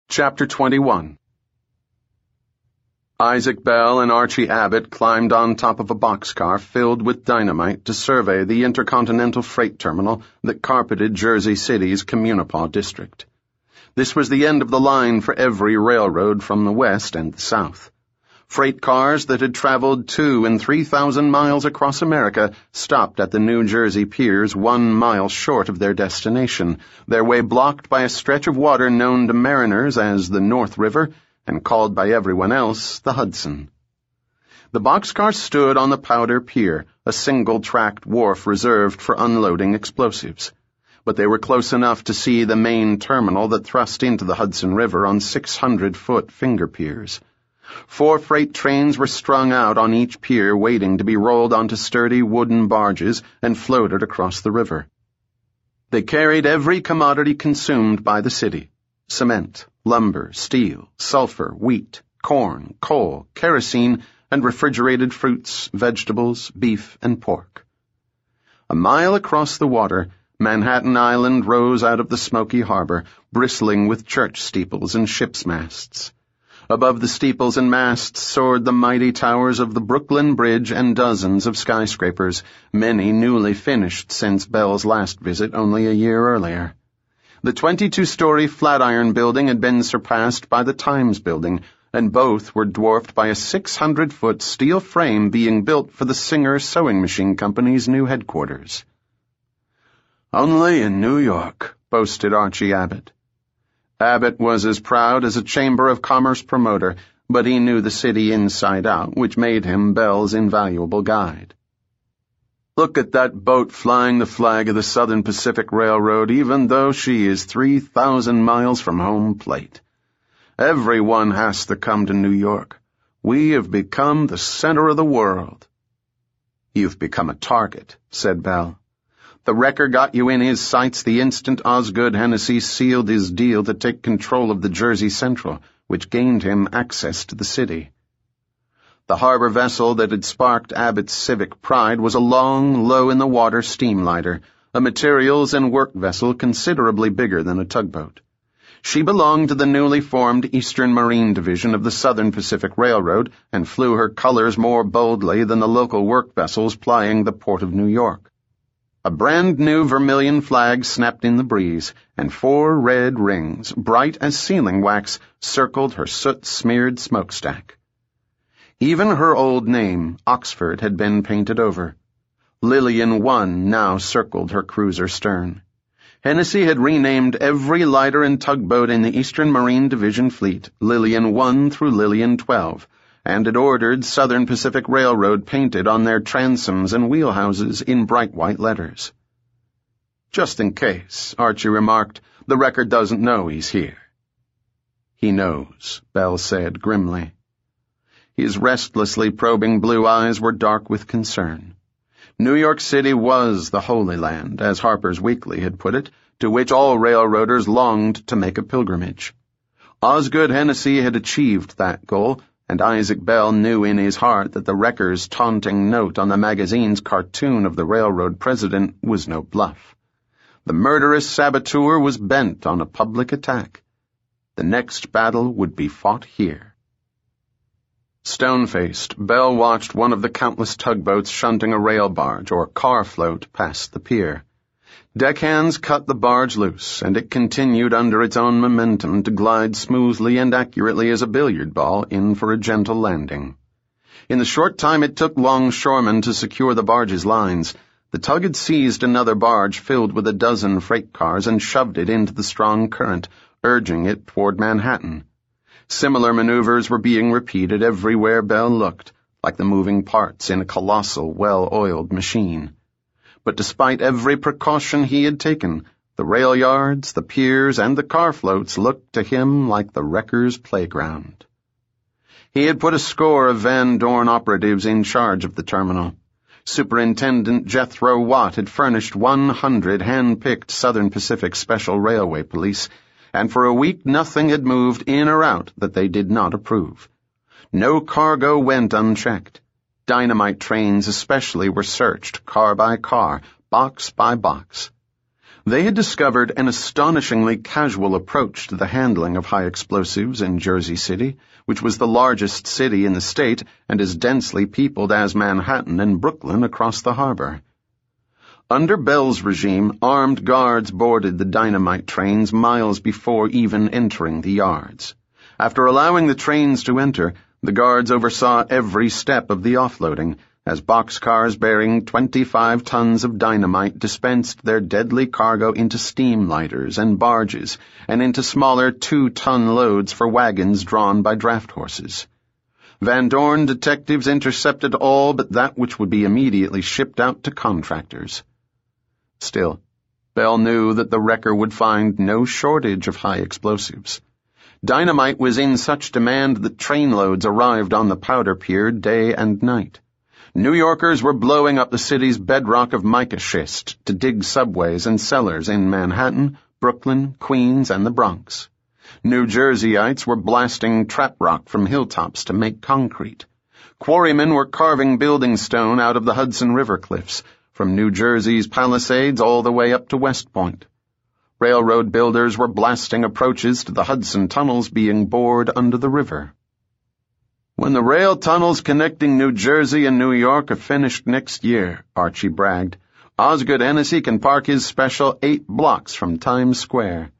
Chapter 21. Isaac Bell and Archie Abbott climbed on top of a boxcar filled with dynamite to survey the intercontinental freight terminal that carpeted Jersey City's Communipaw district. This was the end of the line for every railroad from the west and the south. Freight cars that had traveled 2,000 and 3,000 miles across America stopped at the New Jersey piers 1 mile short of their destination, their way blocked by a stretch of water known to mariners as the North River and called by everyone else the Hudson. The boxcar stood on the Powder Pier, a single-tracked wharf reserved for unloading explosives. But they were close enough to see the main terminal that thrust into the Hudson River on 600-foot finger piers. 4 freight trains were strung out on each pier waiting to be rolled onto sturdy wooden barges and floated across the river. They carried every commodity consumed by the city: cement, lumber, steel, sulfur, wheat, corn, coal, kerosene, and refrigerated fruits, vegetables, beef, and pork. A mile across the water, Manhattan Island rose out of the smoky harbor, bristling with church steeples and ships' masts. Above the steeples and masts soared the mighty towers of the Brooklyn Bridge and dozens of skyscrapers, many newly finished since Bell's last visit only a year earlier. The 22-story Flatiron Building had been surpassed by the Times Building, and both were dwarfed by a 600-foot steel frame being built for the Singer Sewing Machine Company's new headquarters. "Only in New York," boasted Archie Abbott. Abbott was as proud as a Chamber of Commerce promoter, but he knew the city inside out, which made him Bell's invaluable guide. "Look at that boat flying the flag of the Southern Pacific Railroad, even though she is 3,000 miles from home plate. Everyone has to come to New York. We have become the center of the world." "You've become a target," said Bell. "The wrecker got you in his sights the instant Osgood Hennessy sealed his deal to take control of the Jersey Central, which gained him access to the city." The harbor vessel that had sparked Abbott's civic pride was a long, low-in-the-water steamliner, a materials and work vessel considerably bigger than a tugboat. She belonged to the newly formed Eastern Marine Division of the Southern Pacific Railroad and flew her colors more boldly than the local work vessels plying the port of New York. A brand-new vermilion flag snapped in the breeze, and 4 red rings, bright as sealing wax, circled her soot-smeared smokestack. Even her old name, Oxford, had been painted over. Lillian 1 now circled her cruiser stern. Hennessy had renamed every lighter and tugboat in the Eastern Marine Division fleet Lillian 1 through Lillian 12, and had ordered Southern Pacific Railroad painted on their transoms and wheelhouses in bright white letters. "Just in case," Archie remarked, "the wrecker doesn't know he's here." "He knows," Bell said grimly. His restlessly probing blue eyes were dark with concern. New York City was the Holy Land, as Harper's Weekly had put it, to which all railroaders longed to make a pilgrimage. Osgood Hennessy had achieved that goal, and Isaac Bell knew in his heart that the wrecker's taunting note on the magazine's cartoon of the railroad president was no bluff. The murderous saboteur was bent on a public attack. The next battle would be fought here. Stone-faced, Bell watched one of the countless tugboats shunting a rail barge or car float past the pier. Deckhands cut the barge loose, and it continued under its own momentum to glide smoothly and accurately as a billiard ball in for a gentle landing. In the short time it took longshoremen to secure the barge's lines, the tug had seized another barge filled with a dozen freight cars and shoved it into the strong current, urging it toward Manhattan. Similar maneuvers were being repeated everywhere Bell looked, like the moving parts in a colossal, well-oiled machine. But despite every precaution he had taken, the rail yards, the piers, and the car floats looked to him like the wrecker's playground. He had put a score of Van Dorn operatives in charge of the terminal. Superintendent Jethro Watt had furnished 100 hand-picked Southern Pacific Special Railway police, and for a week nothing had moved in or out that they did not approve. No cargo went unchecked. Dynamite trains especially were searched car by car, box by box. They had discovered an astonishingly casual approach to the handling of high explosives in Jersey City, which was the largest city in the state and as densely peopled as Manhattan and Brooklyn across the harbor. Under Bell's regime, armed guards boarded the dynamite trains miles before even entering the yards. After allowing the trains to enter, the guards oversaw every step of the offloading, as boxcars bearing 25 tons of dynamite dispensed their deadly cargo into steam lighters and barges, and into smaller 2-ton loads for wagons drawn by draft horses. Van Dorn detectives intercepted all but that which would be immediately shipped out to contractors. Still, Bell knew that the wrecker would find no shortage of high explosives. Dynamite was in such demand that trainloads arrived on the powder pier day and night. New Yorkers were blowing up the city's bedrock of mica schist to dig subways and cellars in Manhattan, Brooklyn, Queens, and the Bronx. New Jerseyites were blasting trap rock from hilltops to make concrete. Quarrymen were carving building stone out of the Hudson River cliffs, from New Jersey's Palisades all the way up to West Point. Railroad builders were blasting approaches to the Hudson tunnels being bored under the river. "When the rail tunnels connecting New Jersey and New York are finished next year," Archie bragged, "Osgood Hennessy can park his special 8 blocks from Times Square."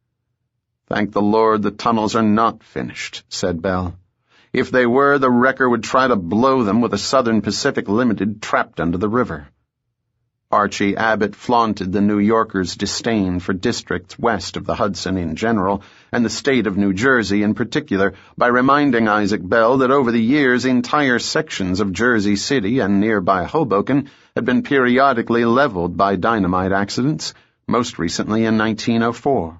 "Thank the Lord the tunnels are not finished," said Bell. "If they were, the wrecker would try to blow them with a Southern Pacific Limited trapped under the river." Archie Abbott flaunted the New Yorkers' disdain for districts west of the Hudson in general, and the state of New Jersey in particular, by reminding Isaac Bell that over the years entire sections of Jersey City and nearby Hoboken had been periodically leveled by dynamite accidents, most recently in 1904.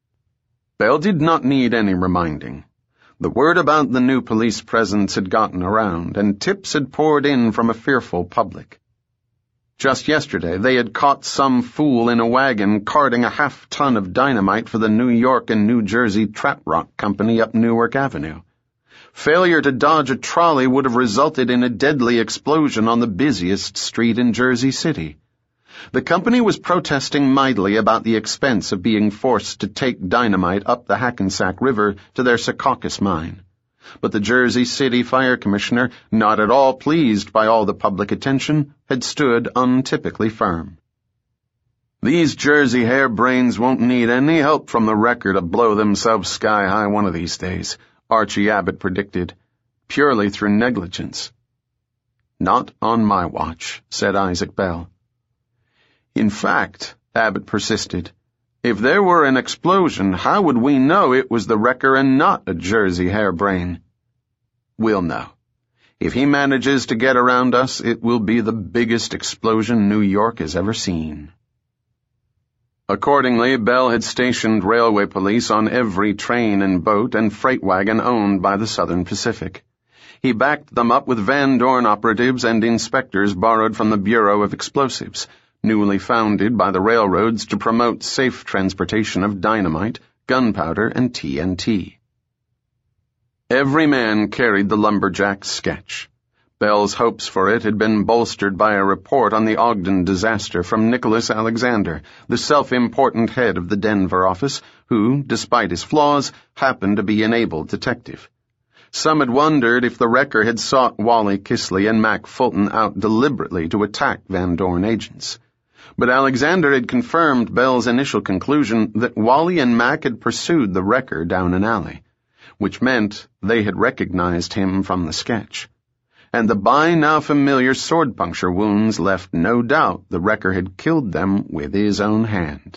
Bell did not need any reminding. The word about the new police presence had gotten around, and tips had poured in from a fearful public. Just yesterday, they had caught some fool in a wagon carting a half-ton of dynamite for the New York and New Jersey Trap Rock Company up Newark Avenue. Failure to dodge a trolley would have resulted in a deadly explosion on the busiest street in Jersey City. The company was protesting mightily about the expense of being forced to take dynamite up the Hackensack River to their Secaucus mine. But the Jersey City Fire Commissioner, not at all pleased by all the public attention, had stood untypically firm. "These Jersey harebrains won't need any help from the wrecker to blow themselves sky-high one of these days," Archie Abbott predicted, "purely through negligence." "Not on my watch," said Isaac Bell. "In fact," Abbott persisted, "if there were an explosion, how would we know it was the wrecker and not a Jersey harebrain?" "We'll know. If he manages to get around us, it will be the biggest explosion New York has ever seen." Accordingly, Bell had stationed railway police on every train and boat and freight wagon owned by the Southern Pacific. He backed them up with Van Dorn operatives and inspectors borrowed from the Bureau of Explosives, newly founded by the railroads to promote safe transportation of dynamite, gunpowder, and TNT. Every man carried the lumberjack's sketch. Bell's hopes for it had been bolstered by a report on the Ogden disaster from Nicholas Alexander, the self-important head of the Denver office, who, despite his flaws, happened to be an able detective. Some had wondered if the wrecker had sought Wally Kisley and Mac Fulton out deliberately to attack Van Dorn agents. But Alexander had confirmed Bell's initial conclusion that Wally and Mac had pursued the wrecker down an alley, which meant they had recognized him from the sketch. And the by-now familiar sword puncture wounds left no doubt the wrecker had killed them with his own hand.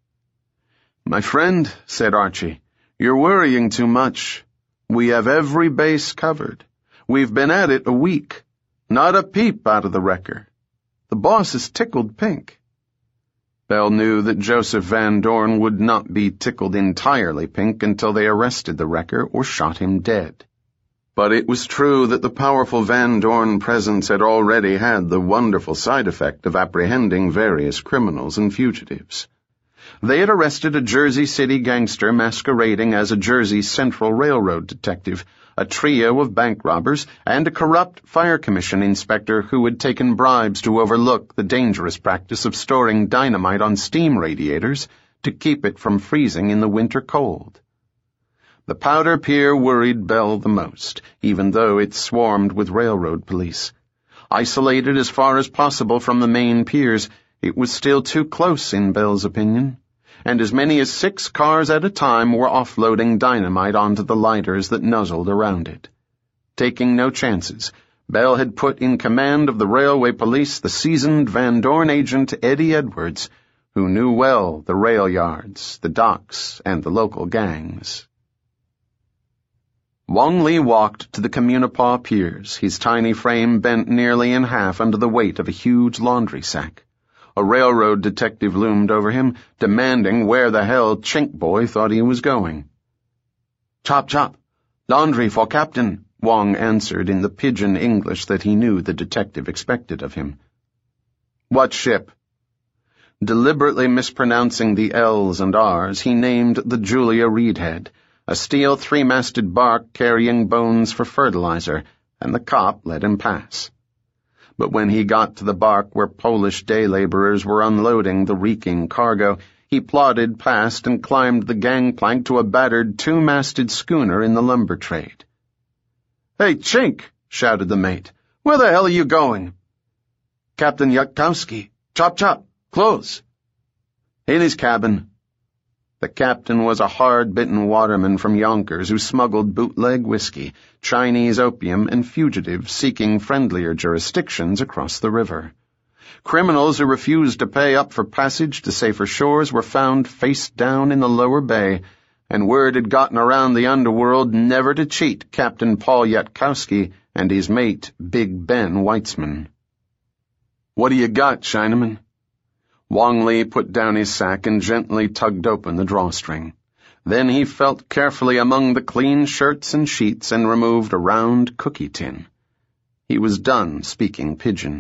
"My friend," said Archie, "you're worrying too much. We have every base covered. We've been at it a week. Not a peep out of the wrecker. The boss is tickled pink." Bell knew that Joseph Van Dorn would not be tickled entirely pink until they arrested the wrecker or shot him dead. But it was true that the powerful Van Dorn presence had already had the wonderful side effect of apprehending various criminals and fugitives. They had arrested a Jersey City gangster masquerading as a Jersey Central Railroad detective, a trio of bank robbers, and a corrupt fire commission inspector who had taken bribes to overlook the dangerous practice of storing dynamite on steam radiators to keep it from freezing in the winter cold. The Powder Pier worried Bell the most, even though it swarmed with railroad police. Isolated as far as possible from the main piers, it was still too close in Bell's opinion, and as many as 6 cars at a time were offloading dynamite onto the lighters that nuzzled around it. Taking no chances, Bell had put in command of the railway police the seasoned Van Dorn agent Eddie Edwards, who knew well the rail yards, the docks, and the local gangs. Wong Li walked to the Communipaw piers, his tiny frame bent nearly in half under the weight of a huge laundry sack. A railroad detective loomed over him, demanding where the hell Chink Boy thought he was going. "Chop, chop. Laundry for Captain," Wong answered in the pidgin English that he knew the detective expected of him. "What ship?" Deliberately mispronouncing the L's and R's, he named the Julia Reedhead, a steel 3-masted bark carrying bones for fertilizer, and the cop let him pass. But when he got to the bark where Polish day laborers were unloading the reeking cargo, he plodded past and climbed the gangplank to a battered 2-masted schooner in the lumber trade. "Hey, Chink!" shouted the mate. "Where the hell are you going?" "Captain Yatkowski. Chop, chop. Close." "In his cabin." The captain was a hard-bitten waterman from Yonkers who smuggled bootleg whiskey, Chinese opium, and fugitives seeking friendlier jurisdictions across the river. Criminals who refused to pay up for passage to safer shores were found face down in the lower bay, and word had gotten around the underworld never to cheat Captain Paul Yatkowski and his mate, Big Ben Weitzman. "What do you got, Chinaman?" Wong Li put down his sack and gently tugged open the drawstring. Then he felt carefully among the clean shirts and sheets and removed a round cookie tin. He was done speaking pidgin.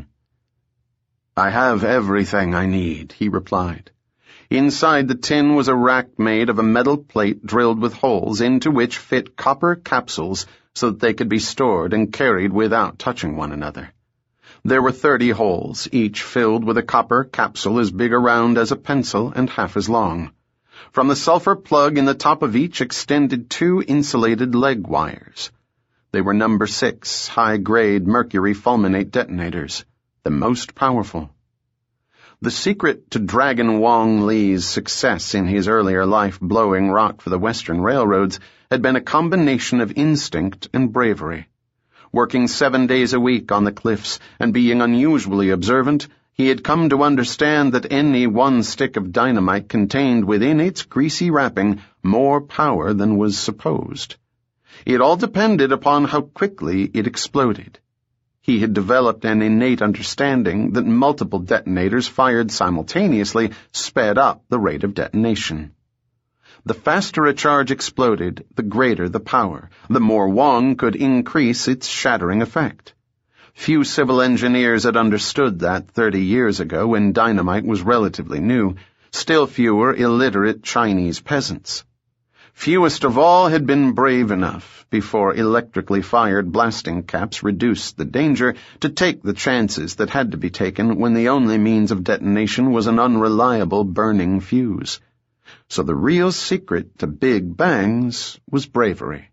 "I have everything I need," he replied. Inside the tin was a rack made of a metal plate drilled with holes into which fit copper capsules so that they could be stored and carried without touching one another. There were 30 holes, each filled with a copper capsule as big around as a pencil and half as long. From the sulfur plug in the top of each extended 2 insulated leg wires. They were No. 6 high-grade mercury fulminate detonators, the most powerful. The secret to Dragon Wong Li's success in his earlier life blowing rock for the Western railroads had been a combination of instinct and bravery. Working 7 days a week on the cliffs and being unusually observant, he had come to understand that any one stick of dynamite contained within its greasy wrapping more power than was supposed. It all depended upon how quickly it exploded. He had developed an innate understanding that multiple detonators fired simultaneously sped up the rate of detonation. The faster a charge exploded, the greater the power, the more Wong could increase its shattering effect. Few civil engineers had understood that 30 years ago when dynamite was relatively new, still fewer illiterate Chinese peasants. Fewest of all had been brave enough, before electrically fired blasting caps reduced the danger, to take the chances that had to be taken when the only means of detonation was an unreliable burning fuse. So the real secret to big bangs was bravery.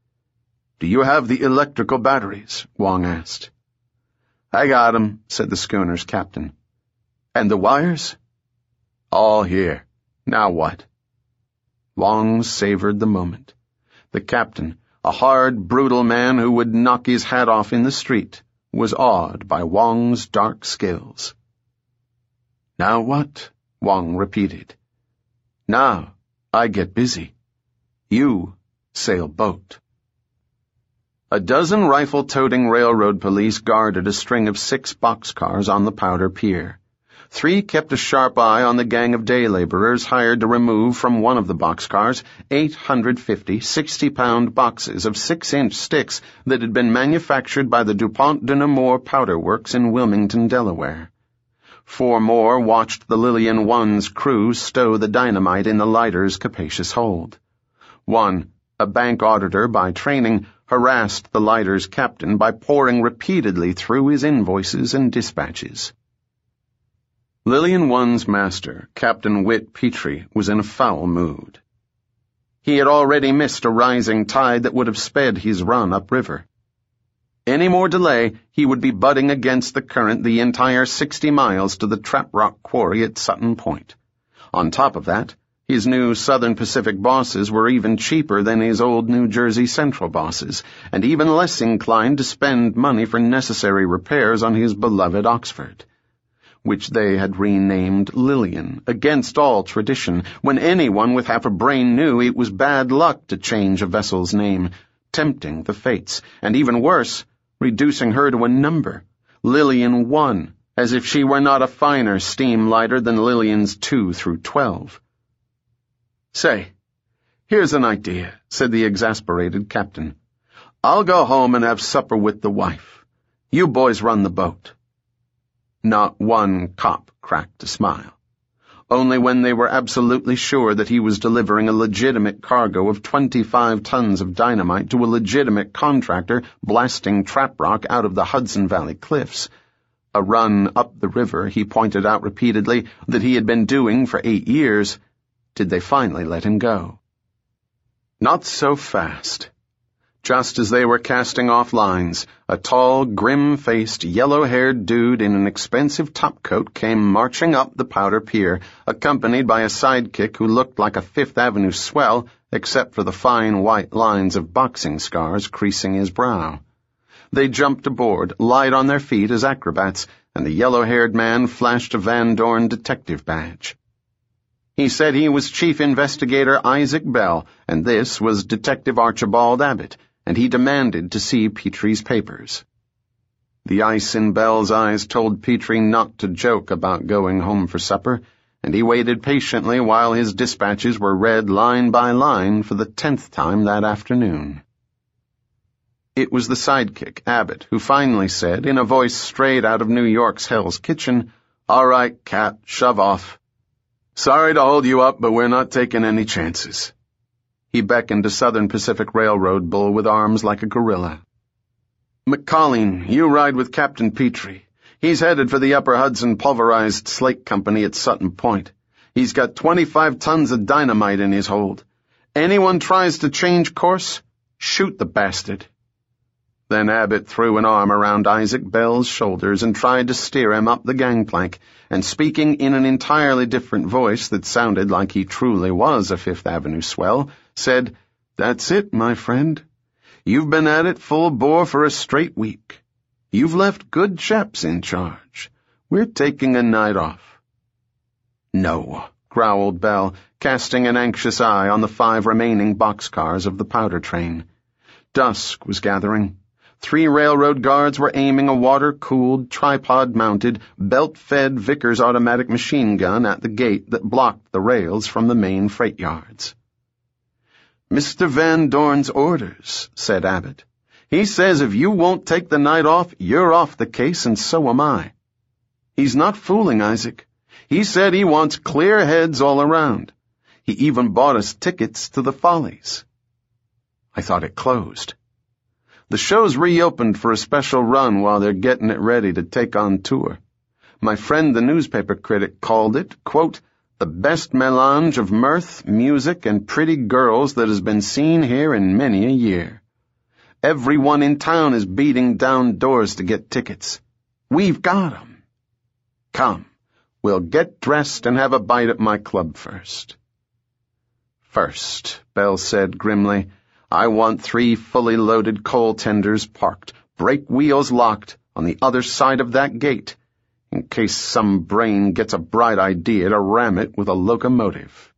"Do you have the electrical batteries?" Wong asked. "I got 'em," said the schooner's captain. "And the wires?" "All here. Now what?" Wong savored the moment. The captain, a hard, brutal man who would knock his hat off in the street, was awed by Wong's dark skills. "Now what?" Wong repeated. "Now, I get busy. You sail boat." A dozen rifle-toting railroad police guarded a string of 6 boxcars on the Powder Pier. 3 kept a sharp eye on the gang of day laborers hired to remove from one of the boxcars 850 60-pound boxes of 6-inch sticks that had been manufactured by the DuPont de Nemours Powder Works in Wilmington, Delaware. 4 more watched the Lillian One's crew stow the dynamite in the lighter's capacious hold. One, a bank auditor by training, harassed the lighter's captain by poring repeatedly through his invoices and dispatches. Lillian One's master, Captain Whit Petrie, was in a foul mood. He had already missed a rising tide that would have sped his run upriver. Any more delay, he would be butting against the current the entire 60 miles to the Trap Rock quarry at Sutton Point. On top of that, his new Southern Pacific bosses were even cheaper than his old New Jersey Central bosses, and even less inclined to spend money for necessary repairs on his beloved Oxford, which they had renamed Lillian, against all tradition, when anyone with half a brain knew it was bad luck to change a vessel's name, tempting the fates, and even worse, reducing her to a number, Lillian 1, as if she were not a finer steam lighter than Lillian's 2 through 12. "Say, here's an idea," said the exasperated captain. "I'll go home and have supper with the wife. You boys run the boat." Not one cop cracked a smile. Only when they were absolutely sure that he was delivering a legitimate cargo of 25 tons of dynamite to a legitimate contractor blasting trap rock out of the Hudson Valley cliffs, a run up the river he pointed out repeatedly that he had been doing for 8 years, did they finally let him go. Not so fast. Just as they were casting off lines, a tall, grim-faced, yellow-haired dude in an expensive topcoat came marching up the Powder Pier, accompanied by a sidekick who looked like a Fifth Avenue swell, except for the fine white lines of boxing scars creasing his brow. They jumped aboard, light on their feet as acrobats, and the yellow-haired man flashed a Van Dorn detective badge. He said he was Chief Investigator Isaac Bell, and this was Detective Archibald Abbott, and he demanded to see Petrie's papers. The ice in Bell's eyes told Petrie not to joke about going home for supper, and he waited patiently while his dispatches were read line by line for the 10th time that afternoon. It was the sidekick, Abbott, who finally said, in a voice straight out of New York's Hell's Kitchen, "All right, Cap, shove off. Sorry to hold you up, but we're not taking any chances." He beckoned a Southern Pacific Railroad bull with arms like a gorilla. "McColleen, you ride with Captain Petrie. He's headed for the Upper Hudson Pulverized Slate Company at Sutton Point. He's got 25 tons of dynamite in his hold. Anyone tries to change course, shoot the bastard." Then Abbott threw an arm around Isaac Bell's shoulders and tried to steer him up the gangplank, and speaking in an entirely different voice that sounded like he truly was a Fifth Avenue swell, said, "That's it, my friend. You've been at it full bore for a straight week. You've left good chaps in charge. We're taking a night off." "No," growled Bell, casting an anxious eye on the 5 remaining boxcars of the powder train. Dusk was gathering. 3 railroad guards were aiming a water-cooled, tripod-mounted, belt-fed Vickers automatic machine gun at the gate that blocked the rails from the main freight yards. "Mr. Van Dorn's orders," said Abbott. "He says if you won't take the night off, you're off the case, and so am I. He's not fooling, Isaac. He said he wants clear heads all around. He even bought us tickets to the Follies." I thought it closed. "The show's reopened for a special run while they're getting it ready to take on tour. My friend the newspaper critic called it, quote, the best melange of mirth, music, and pretty girls that has been seen here in many a year. Everyone in town is beating down doors to get tickets. We've got 'em. Come, we'll get dressed and have a bite at my club first." "First," Bell said grimly, "I want 3 fully loaded coal tenders parked, brake wheels locked, on the other side of that gate, in case some brain gets a bright idea to ram it with a locomotive."